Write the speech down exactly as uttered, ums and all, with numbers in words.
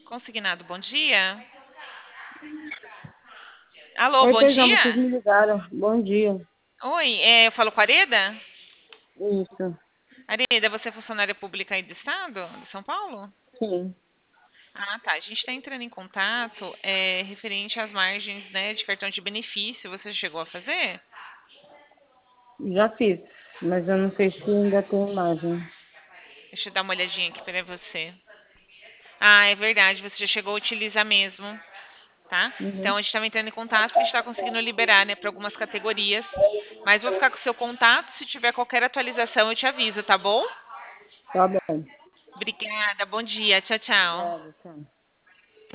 Consignado, bom dia. Alô, Oi, bom Feijão, vocês dia. me ligaram. Bom dia. Oi, é, eu falo com a Areda? Isso, Areda, você é funcionária pública aí do estado, de São Paulo? sim, Ah, tá. A gente está entrando em contato é, referente às margens, né, de cartão de benefício. Você já chegou a fazer? já fiz, mas eu não sei se ainda tem imagem. Deixa eu dar uma olhadinha aqui para você. Ah, é verdade, você já chegou a utilizar mesmo, tá? Uhum, Então a gente estava entrando em contato porque a gente está conseguindo liberar, né, para algumas categorias. Mas vou ficar com o seu contato. Se tiver qualquer atualização, eu te aviso, tá bom? tá bom. Obrigada, bom dia. Tchau, tchau. Obrigada, tchau.